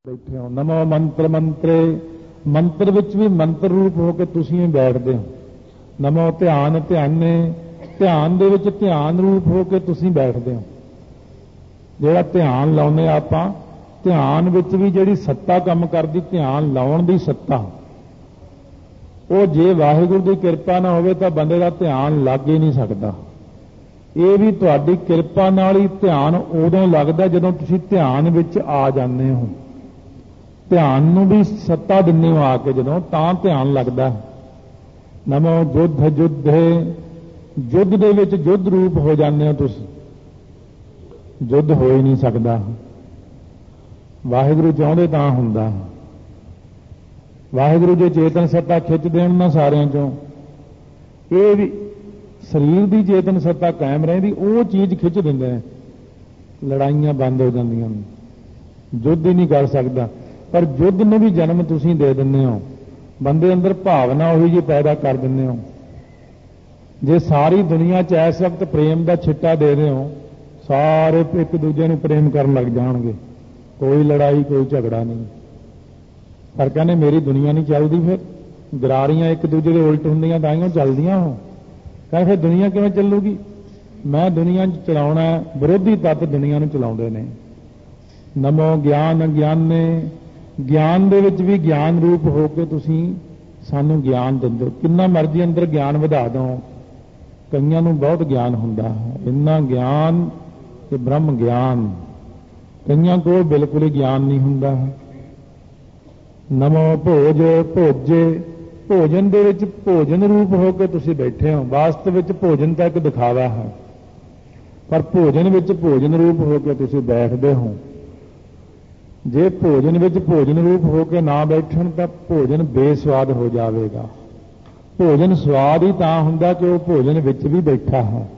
बैठे हो। नमो मंत्र मंत्रे, मंत्र विच भी मंत्र रूप होकर तुसीं बैठते हो। नमो ध्यान ध्याने, ध्यान दे विच ध्यान रूप होकर तुसीं बैठते हो। जिहड़ा ध्यान लाउने आपां, ध्यान विच भी जिहड़ी सत्ता काम करदी, ध्यान लाउण दी सत्ता, वो जे वाहिगुरू की किरपा ना होवे तां बंदे दा ध्यान लग ही नहीं सकता। ये भी तुहाडी किरपा नाल ही ध्यान उदों लगदा जदों तुसीं ध्यान विच आ जांदे हो। ध्यान नूं भी सत्ता दिंदे हो आके जदों, तां ध्यान लगदा। नमो जुद्ध जुद्धे, युद्ध दे विच युद्ध रूप हो जांदे हो तुसीं। युद्ध हो ही नहीं सकदा, वाहिगुरू चाहुंदे तां हुंदा। वाहिगुरू जे चेतन सत्ता खिच देण ना सारिਆਂ चों, ये भी शरीर की चेतन सत्ता कायम रहिंदी, वो चीज़ खिच दिंदे ने, लड़ाइयां बंद हो जांदियां ने, युद्ध ही नहीं कर सकदा। पर युद्ध में भी जन्म तुसीं दे दिंदे हो, बंदे अंदर भावना उही जी पैदा कर दिंदे हो। जे सारी दुनिया च इस वक्त प्रेम का छिट्टा दे रहे हो, सारे एक दूजे नूं प्रेम करन लग जाणगे, कोई लड़ाई कोई झगड़ा नहीं। पर कहने मेरी दुनिया नहीं चलती, फिर गरारियां एक दूजे के उल्ट होंदियां ताइयों चलदियां हो, कह फिर दुनिया किवें चलूगी। मैं दुनिया चलाउणा, विरोधी तत्त दुनिया नूं चलाउंदे ने। नमो ज्ञान ज्ञाने, ज्ञान दे विच भी ज्ञान रूप होकर तुसीं सानूं ज्ञान दिंदे हो। किन्ना मर्जी अंदर ज्ञान वधा दो, कईयां नूं बहुत ज्ञान हुंदा है, इन्ना ज्ञान कि ब्रह्म ज्ञान, कईयां कोल बिल्कुल ही ज्ञान नहीं हुंदा है। नमो भोज भोजे, भोजन दे विच भोजन रूप होकर तुसीं बैठे हो। वास्तव विच भोजन तां इक दिखावा है, पर भोजन विच भोजन रूप होकर तुसीं बैठदे हो। जे भोजन विच भोजन रूप होकर ना बैठण तां भोजन बेस्वाद हो जाएगा। भोजन स्वाद ही तां हुंदा कि वो भोजन विच भी बैठा है।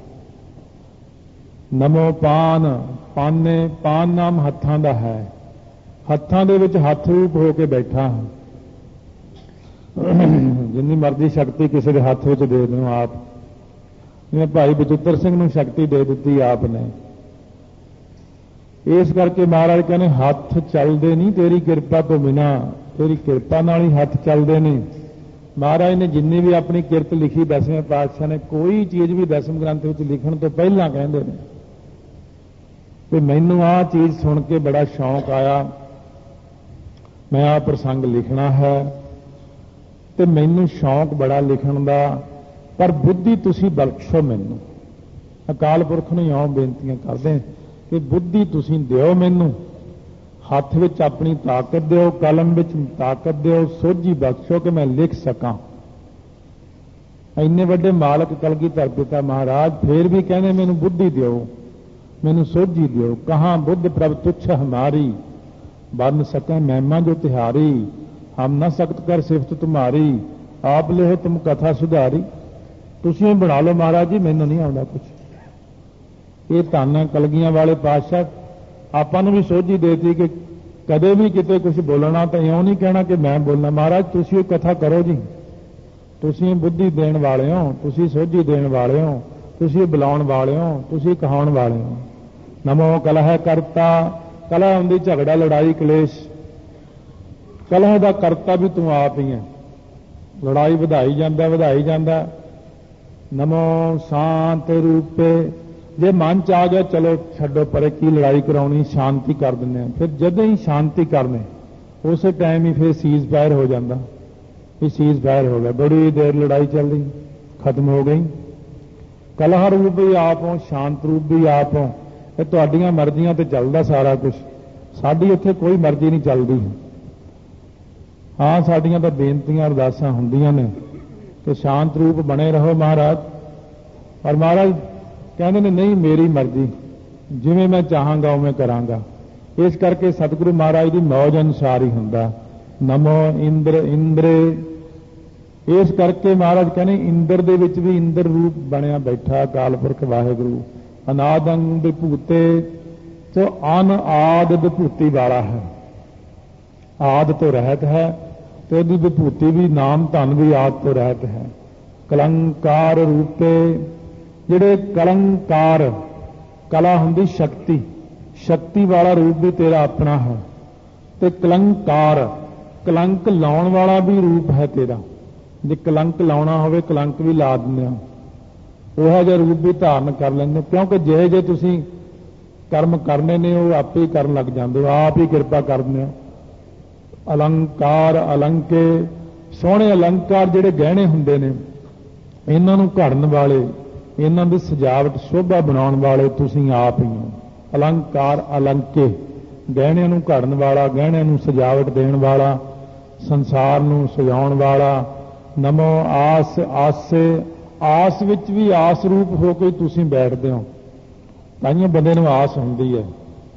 नमो पान, पाने, पान नाम हत्थां दा है, हत्थां दे विच हत्थ रूप होकर बैठा है। जिन्नी मर्जी शक्ति किसी के हत्थ विच दे दो आप, जिवें भाई बचुत्तर सिंह नूं शक्ति दे दी आपने। इस करके महाराज कहने हथ चलते नहीं तेरी किरपा तो बिना, तेरी किरपा नाल ही हथ चलते नहीं। महाराज ने जिन्नी भी अपनी किरत लिखी 10वें पातशाह ने, कोई चीज़ भी 10वें ग्रंथ में लिखण तो पहला कहते हैं कि मैनू आ चीज़ सुन के बड़ा शौक आया, मैं आ प्रसंग लिखना है, तो मैनू शौक बड़ा लिखण का, पर बुद्धि तुसी बख्शो मैनू। अकाल पुरख नूं इउं बेनतियां करदे कि बुद्धि तुसी दिओ मैनू, हथ विच अपनी ताकत दिओ, कलम विच ताकत दिओ, सोझी बख्शो कि मैं लिख सकां। इन्ने वड्डे मालक कलगीधर पिता महाराज फिर भी कहने मैनू बुद्धि दिओ, मैनू सोझी दिओ। कहाँ बुद्ध प्रभ तुच्छ हमारी, बन सकें महिमा जो तिहारी, हम न सख्त कर सिफत तुम्हारी, आप ले हो तुम कथा सुधारी। तुसीं बना लो महाराज जी, मैनू नहीं आउंदा कुछ। ये धन कलगियां वाले पातशाह आपां नूं भी सोझी देती कि कदे भी किते कुछ बोलना तो इउं नहीं कहना कि मैं बोलना। महाराज तुसीं कथा करो जी, तुसीं बुद्धि देण वाले हो, तुसीं सोझी देण वाले हो, तुसीं बुलाउण वाले हो, तुसीं कहाउण वाले हो। नमो कलह करता, कलह हुंदी झगड़ा लड़ाई कलेश, कलह दा करता भी तू आप ही है, लड़ाई वधाई जांदा। नमो शांत रूपे, जे मन च आ गया चलो छड्डो परे, की लड़ाई कराउणी, शांति कर दिंदे हैं। फिर जदों ही शांति करने उस टाइम ही फिर सीज फायर हो जाता, फिर सीज फायर हो गया, बड़ी देर लड़ाई चल रही, खत्म हो गई। कलह रूप भी आप हो, शांत रूप भी आप हो, ये तुहाडीआं मर्जियां ते चलदा सारा कुछ, साडी उत्थे कोई मर्जी नहीं चलती। हाँ साडियां तां बेनतियां अरदासां हुंदियां ने कि शांत रूप बने रहो महाराज, और महाराज कहते ने नहीं मेरी मर्जी, जिवें मैं चाहांगा उवें करांगा। इस करके सतगुरु महाराज की मौज अनुसार ही हुंदा। नमो इंद्र इंद्रे, इस करके महाराज कहने इंद्र दे विच भी इंद्र रूप बनया बैठा अकाल पुरख वाहिगुरू। अनादंग विभूते तो अनआद विभूति वाला है, आद तो रहत है, तो यदि विभूति भी नाम धन भी आद तो रहत है। कलंकार रूपे, जिहड़े कलंकार, कला हुंदी शक्ति, शक्ति वाला रूप भी तेरा अपना है। ਤੇ ਕਲੰਕਾਰ, ਕਲੰਕ ਲਾਉਣ ਵਾਲਾ ਵੀ ਰੂਪ ਹੈ ਤੇਰਾ। ਜੇ ਕਲੰਕ ਲਾਉਣਾ ਹੋਵੇ ਕਲੰਕ ਵੀ ਲਾ ਦਿੰਦੇ ਹੋ, ਉਹੋ ਜਿਹਾ ਰੂਪ ਵੀ ਧਾਰਨ ਕਰ ਲੈਂਦੇ ਹੋ, ਕਿਉਂਕਿ ਜੇ ਤੁਸੀਂ ਕਰਮ ਕਰਨੇ ਨੇ ਉਹ ਆਪੇ ਹੀ ਕਰਨ ਲੱਗ ਜਾਂਦੇ ਹੋ, ਆਪ ਹੀ ਕਿਰਪਾ ਕਰਦੇ ਹੋ। ਅਲੰਕਾਰ, ਅਲੰਕੇ, ਸੋਹਣੇ ਅਲੰਕਾਰ ਜਿਹੜੇ ਗਹਿਣੇ ਹੁੰਦੇ ਨੇ, ਇਹਨਾਂ ਨੂੰ ਘੜਨ ਵਾਲੇ, ਇਹਨਾਂ ਦੀ ਸਜਾਵਟ ਸ਼ੋਭਾ ਬਣਾਉਣ ਵਾਲੇ ਤੁਸੀਂ ਆਪ ਹੀ ਹੋ। ਅਲੰਕਾਰ, ਅਲੰਕੇ, ਗਹਿਣਿਆਂ ਨੂੰ ਘੜਨ ਵਾਲਾ, ਗਹਿਣਿਆਂ ਨੂੰ ਸਜਾਵਟ ਦੇਣ ਵਾਲਾ, ਸੰਸਾਰ ਨੂੰ ਸਜਾਉਣ ਵਾਲਾ। ਨਮੋ ਆਸ, ਆਸੇ, ਆਸ ਵਿੱਚ ਵੀ ਆਸ ਰੂਪ ਹੋ ਕੇ ਤੁਸੀਂ ਬੈਠਦੇ ਹੋ, ਤਾਈਓ ਬੰਦੇ ਨੂੰ ਆਸ ਹੁੰਦੀ ਹੈ।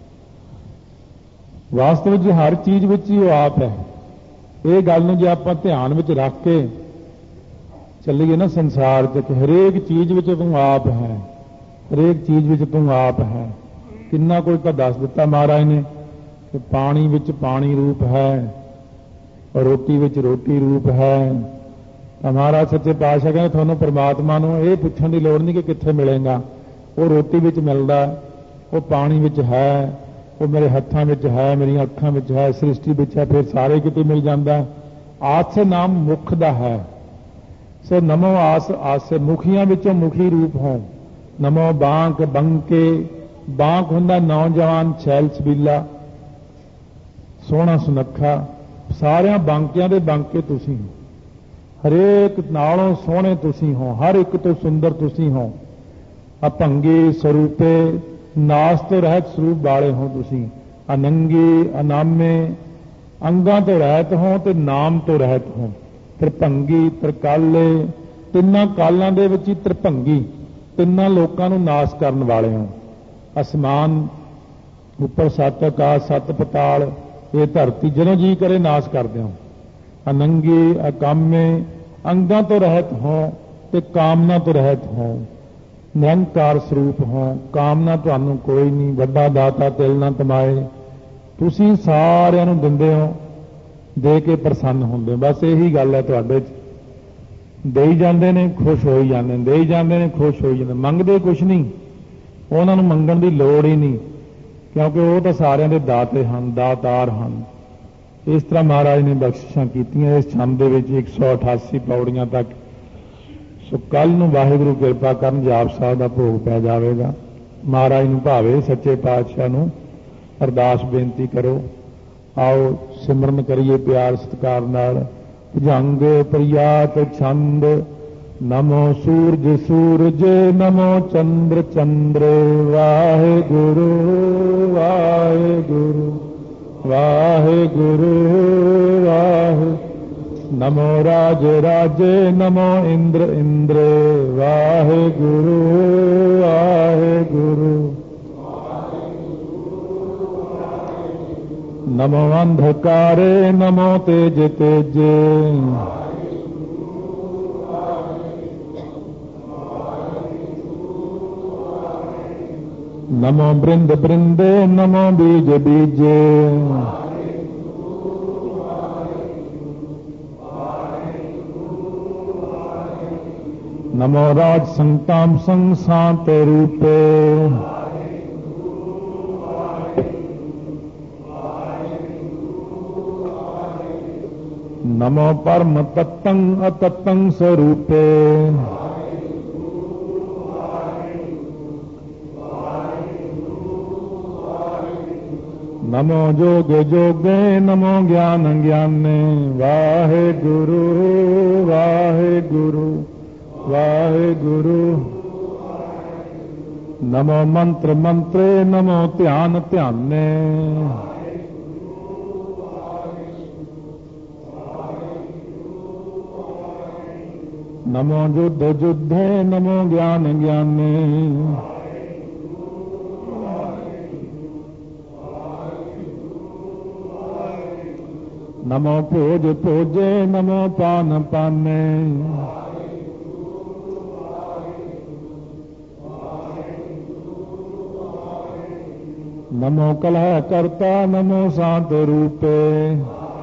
ਵਾਸਤਵ ਵਿੱਚ ਹਰ ਚੀਜ਼ ਵਿੱਚ ਹੀ ਉਹ ਆਪ ਹੈ। ਇਹ ਗੱਲ ਨੂੰ ਜੇ ਆਪਾਂ ਧਿਆਨ ਵਿੱਚ ਰੱਖ ਕੇ ਚੱਲੀਏ ਨਾ ਸੰਸਾਰ 'ਚ, ਕਿ ਹਰੇਕ ਚੀਜ਼ ਵਿੱਚ ਤੂੰ ਆਪ ਹੈ, ਹਰੇਕ ਚੀਜ਼ ਵਿੱਚ ਤੂੰ ਆਪ ਹੈ। ਕਿੰਨਾ ਕੁਝ ਤਾਂ ਦੱਸ ਦਿੱਤਾ ਮਹਾਰਾਜ ਨੇ ਕਿ ਪਾਣੀ ਵਿੱਚ ਪਾਣੀ ਰੂਪ ਹੈ, ਰੋਟੀ ਵਿੱਚ ਰੋਟੀ ਰੂਪ ਹੈ। ਤਾਂ ਮਹਾਰਾਜ ਸੱਚੇ ਪਾਤਸ਼ਾਹ ਕਹਿੰਦੇ ਤੁਹਾਨੂੰ ਪਰਮਾਤਮਾ ਨੂੰ ਇਹ ਪੁੱਛਣ ਦੀ ਲੋੜ ਨਹੀਂ ਕਿ ਕਿੱਥੇ ਮਿਲੇਗਾ, ਉਹ ਰੋਟੀ ਵਿੱਚ ਮਿਲਦਾ, ਉਹ ਪਾਣੀ ਵਿੱਚ ਹੈ, ਉਹ ਮੇਰੇ ਹੱਥਾਂ ਵਿੱਚ ਹੈ, ਮੇਰੀਆਂ ਅੱਖਾਂ ਵਿੱਚ ਹੈ, ਸ੍ਰਿਸ਼ਟੀ ਵਿੱਚ ਹੈ, ਫਿਰ ਸਾਰੇ ਕਿਤੇ ਮਿਲ ਜਾਂਦਾ। ਆਸੇ ਨਾਮ ਮੁਖ ਦਾ ਹੈ। ਸੋ ਨਮੋ ਆਸ, ਆਸੇ, ਮੁਖੀਆਂ ਵਿੱਚੋਂ ਮੁਖੀ ਰੂਪ ਹੋ। ਨਮੋ ਬਾਂਕ, ਬੰਕੇ, ਬਾਂਕ ਹੁੰਦਾ ਨੌਜਵਾਨ, ਛੈਲ ਛਬੀਲਾ, ਸੋਹਣਾ ਸੁਨੱਖਾ, ਸਾਰਿਆਂ ਬਾਂਕਿਆਂ ਦੇ ਬਾਂਕੇ ਤੁਸੀਂ ਹੋ, ਹਰੇਕ ਨਾਲੋਂ ਸੋਹਣੇ ਤੁਸੀਂ ਹੋ, ਹਰ ਇੱਕ ਤੋਂ ਸੁੰਦਰ ਤੁਸੀਂ ਹੋ। ਅਭੰਗੀ ਸਰੂਪੇ, ਨਾਸ ਤੋਂ ਰਹਿਤ ਸਰੂਪ ਵਾਲੇ ਹੋ ਤੁਸੀਂ। ਅਨੰਗੀ, ਅਨਾਮੇ, ਅੰਗਾਂ ਤੋਂ ਰਹਿਤ ਹੋ ਤੇ ਨਾਮ ਤੋਂ ਰਹਿਤ ਹੋ। ਤ੍ਰਿਭੰਗੀ, ਤ੍ਰਿਕਾਲੇ, ਤਿੰਨਾਂ ਕਾਲਾਂ ਦੇ ਵਿੱਚ ਹੀ ਤ੍ਰਿਭੰਗੀ, ਤਿੰਨਾਂ ਲੋਕਾਂ ਨੂੰ ਨਾਸ ਕਰਨ ਵਾਲੇ ਹੋ। ਅਸਮਾਨ ਉੱਪਰ ਸੱਤ ਆਕਾਸ਼, ਸੱਤ ਪਤਾਲ, ਇਹ ਧਰਤੀ ਜਦੋਂ ਜੀ ਕਰੇ ਨਾਸ ਕਰਦੇ ਹੋ। ਅਨੰਗੀ, ਅਕਾਮੇ, ਅੰਗਾਂ ਤੋਂ ਰਹਿਤ ਹੋ ਤੇ ਕਾਮਨਾ ਤੋਂ ਰਹਿਤ ਹੋ। ਨਿਰੰਕਾਰ ਸਰੂਪ ਹੋ, ਕਾਮਨਾ ਤੁਹਾਨੂੰ ਕੋਈ ਨਹੀਂ, ਵੱਡਾ ਦਾਤਾ ਤਿਲ ਨਾ ਤਮਾਏ, ਤੁਸੀਂ ਸਾਰਿਆਂ ਨੂੰ ਦਿੰਦੇ ਹੋ, ਦੇ ਕੇ ਪ੍ਰਸੰਨ ਹੁੰਦੇ ਹੋ। ਬਸ ਇਹੀ ਗੱਲ ਹੈ ਤੁਹਾਡੇ 'ਚ, ਦੇਈ ਜਾਂਦੇ ਨੇ ਖੁਸ਼ ਹੋਈ ਜਾਂਦੇ ਨੇ, ਦੇਈ ਜਾਂਦੇ ਨੇ ਖੁਸ਼ ਹੋਈ ਜਾਂਦੇ, ਮੰਗਦੇ ਕੁਛ ਨਹੀਂ, ਉਹਨਾਂ ਨੂੰ ਮੰਗਣ ਦੀ ਲੋੜ ਹੀ ਨਹੀਂ, ਕਿਉਂਕਿ ਉਹ ਤਾਂ ਸਾਰਿਆਂ ਦੇ ਦਾਤੇ ਹਨ, ਦਾਤਾਰ ਹਨ। ਇਸ ਤਰ੍ਹਾਂ ਮਹਾਰਾਜ ਨੇ ਬਖਸ਼ਿਸ਼ਾਂ ਕੀਤੀਆਂ ਇਸ ਛੰਦ ਦੇ ਵਿੱਚ 188 ਪੌੜੀਆਂ ਤੱਕ। ਸੋ ਕੱਲ ਨੂੰ ਵਾਹਿਗੁਰੂ ਕਿਰਪਾ ਕਰਨ ਜਾਪ ਸਾਹਿਬ ਦਾ ਭੋਗ ਪੈ ਜਾਵੇਗਾ। ਮਹਾਰਾਜ ਨੂੰ ਭਾਵੇ ਸੱਚੇ ਪਾਤਸ਼ਾਹ ਨੂੰ ਅਰਦਾਸ ਬੇਨਤੀ ਕਰੋ। ਆਓ ਸਿਮਰਨ ਕਰੀਏ ਪਿਆਰ ਸਤਿਕਾਰ ਨਾਲ। ਭੁਜੰਗ ਪ੍ਰਿਆਤ ਛੰਦ, ਨਮੋ ਸੂਰਜ ਸੂਰਜ, ਨਮੋ ਚੰਦਰ ਚੰਦਰ, ਵਾਹਿਗੁਰੂ ਵਾਹਿਗੁਰੂ ਵਾਹਿਗੁਰੂ ਵਾਹਿਗੁਰੂ। ਨਮੋ ਰਾਜ ਰਾਜੇ, ਨਮੋ ਇੰਦਰ ਇੰਦਰ, ਵਾਹਿਗੁਰੂ ਵਾਹਿਗੁਰੂ। ਨਮੋ ਅੰਧਕਾਰੇ, ਨਮੋ ਤੇਜ ਤੇਜੇ, ਨਮੋ ਬ੍ਰਿੰਦ ਬ੍ਰਿੰਦੇ, ਨਮੋ ਬੀਜ ਬੀਜੇ, ਨਮੋ ਰਾਜ ਸੰਤਾਮ ਸੰਗ ਸਾਤ ਰੂਪੇ, ਨਮੋ ਪਰਮ ਤਤੰ ਅਤਤੰ ਸਰੂਪੇ, ਨਮੋ ਜੋਗ ਜੋਗੇ, ਨਮੋ ਗਿਆਨ ਗਿਆਨੇ, ਵਾਹਿਗੁਰੂ ਵਾਹਿਗੁਰੂ ਵਾਹਿਗੁਰੂ। ਨਮੋ ਮੰਤਰ ਮੰਤਰੇ, ਨਮੋ ਧਿਆਨ ਧਿਆਨੇ, ਨਮੋ ਜੁਧ ਜੁਧੇ, ਨਮੋ ਗਿਆਨ ਗਿਆਨੇ, ਨਮੋ ਭੋਜ ਭੋਜੇ, ਨਮੋ ਪਾਨ ਪਾਨੇ, ਨਮੋ ਕਲਹ ਕਰਤਾ, ਨਮੋ ਸਾਤ ਰੂਪੇ,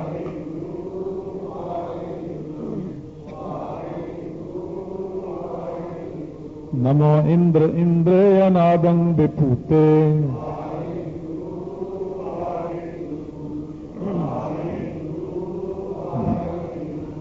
ਨਮੋ ਇੰਦਰ ਇੰਦਰ, ਅਨਾਦੰ ਵਿਭੂਤੇ,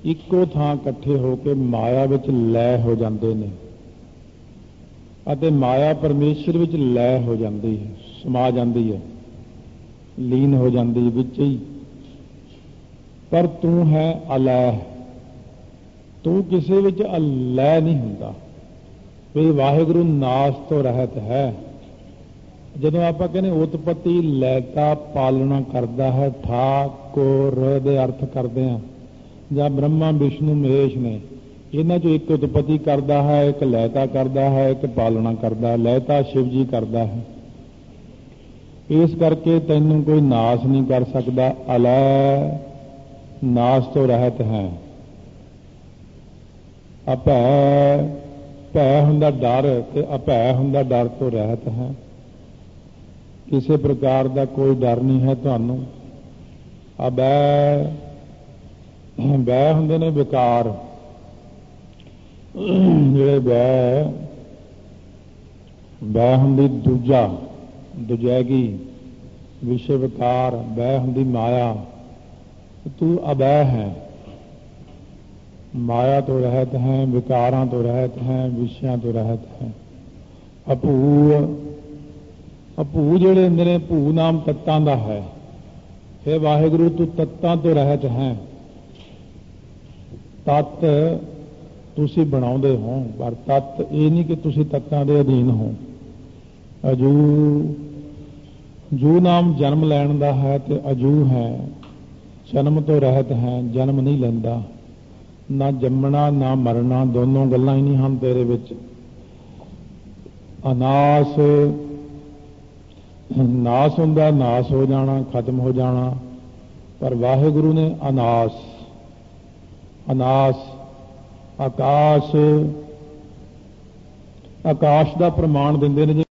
ਇੱਕੋ ਥਾਂ ਇਕੱਠੇ ਹੋ ਕੇ ਮਾਇਆ ਵਿੱਚ ਲੈ ਹੋ ਜਾਂਦੇ ਨੇ ਅਤੇ ਮਾਇਆ ਪਰਮੇਸ਼ਰ ਵਿੱਚ ਲੈ ਹੋ ਜਾਂਦੀ ਹੈ, ਸਮਾ ਜਾਂਦੀ ਹੈ, ਲੀਨ ਹੋ ਜਾਂਦੀ ਵਿੱਚ ਹੀ। ਪਰ ਤੂੰ ਹੈ ਅਲੈਹ, ਤੂੰ ਕਿਸੇ ਵਿੱਚ ਅਲੈਹ ਨਹੀਂ ਹੁੰਦਾ। ਵੀ ਵਾਹਿਗੁਰੂ ਨਾਸ ਤੋਂ ਰਹਿਤ ਹੈ। ਜਦੋਂ ਆਪਾਂ ਕਹਿੰਦੇ ਉਤਪਤੀ ਲੈਤਾ ਪਾਲਣਾ ਕਰਦਾ ਹੈ, ਠਾਕੁਰ ਦੇ ਅਰਥ ਕਰਦੇ ਹਾਂ, ਜਾਂ ਬ੍ਰਹਮਾ ਵਿਸ਼ਨੂੰ ਮਹੇਸ਼ ਨੇ, ਇਹਨਾਂ ਚੋਂ ਇੱਕ ਉਤਪਤੀ ਕਰਦਾ ਹੈ, ਇੱਕ ਲੈਤਾ ਕਰਦਾ ਹੈ, ਇੱਕ ਪਾਲਣਾ ਕਰਦਾ ਹੈ। ਲੈਤਾ ਸ਼ਿਵ ਜੀ ਕਰਦਾ ਹੈ। ਇਸ ਕਰਕੇ ਤੈਨੂੰ ਕੋਈ ਨਾਸ ਨਹੀਂ ਕਰ ਸਕਦਾ। ਅਲੈ, ਨਾਸ ਤੋਂ ਰਹਿਤ ਹੈ। ਅਭੈ, ਭੈ ਹੁੰਦਾ ਡਰ, ਤੇ ਅਭੈ ਹੁੰਦਾ ਡਰ ਤੋਂ ਰਹਿਤ ਹੈ। ਕਿਸੇ ਪ੍ਰਕਾਰ ਦਾ ਕੋਈ ਡਰ ਨਹੀਂ ਹੈ ਤੁਹਾਨੂੰ। ਅਬੈ, ਬੈ ਹੁੰਦੇ ਨੇ ਵਿਕਾਰ, ਜਿਹੜੇ ਬੈ ਹੁੰਦੀ ਦੂਜਾ, ਦੂਜੈਗੀ, ਵਿਸ਼ੇ ਵਿਕਾਰ। ਬੈ ਹੁੰਦੀ ਮਾਇਆ। ਤੂੰ ਅਬੈ ਹੈ, ਮਾਇਆ ਤੋਂ ਰਹਿਤ ਹੈ, ਵਿਕਾਰਾਂ ਤੋਂ ਰਹਿਤ ਹੈ, ਵਿਸ਼ਿਆਂ ਤੋਂ ਰਹਿਤ ਹੈ। ਅਭੂ, ਅਭੂ ਜਿਹੜੇ ਹੁੰਦੇ ਨੇ, ਭੂ ਨਾਮ ਤੱਤਾਂ ਦਾ ਹੈ। ਹੇ ਵਾਹਿਗੁਰੂ ਤੂੰ ਤੱਤਾਂ ਤੋਂ ਰਹਿਤ ਹੈ। ਤੱਤ ਤੁਸੀਂ ਬਣਾਉਂਦੇ ਹੋ, ਪਰ ਤੱਤ ਇਹ ਨਹੀਂ ਕਿ ਤੁਸੀਂ ਤੱਤਾਂ ਦੇ ਅਧੀਨ ਹੋ। ਅਜੂ, ਜੂ ਨਾਮ ਜਨਮ ਲੈਣ ਦਾ ਹੈ ਤੇ ਅਜੂ ਹੈ, ਜਨਮ ਤੋਂ ਰਹਿਤ ਹੈ, ਜਨਮ ਨਹੀਂ ਲੈਂਦਾ। ਨਾ ਜੰਮਣਾ ਨਾ ਮਰਨਾ, ਦੋਨੋਂ ਗੱਲਾਂ ਹੀ ਨਹੀਂ ਹਨ ਤੇਰੇ ਵਿੱਚ। ਅਨਾਸ, ਨਾਸ ਹੁੰਦਾ ਨਾਸ ਹੋ ਜਾਣਾ, ਖਤਮ ਹੋ ਜਾਣਾ, ਪਰ ਵਾਹਿਗੁਰੂ ਨੇ ਅਨਾਸ, ਅਨਾਸ। ਆਕਾਸ਼, ਆਕਾਸ਼ ਦਾ ਪ੍ਰਮਾਣ ਦਿੰਦੇ ਨੇ।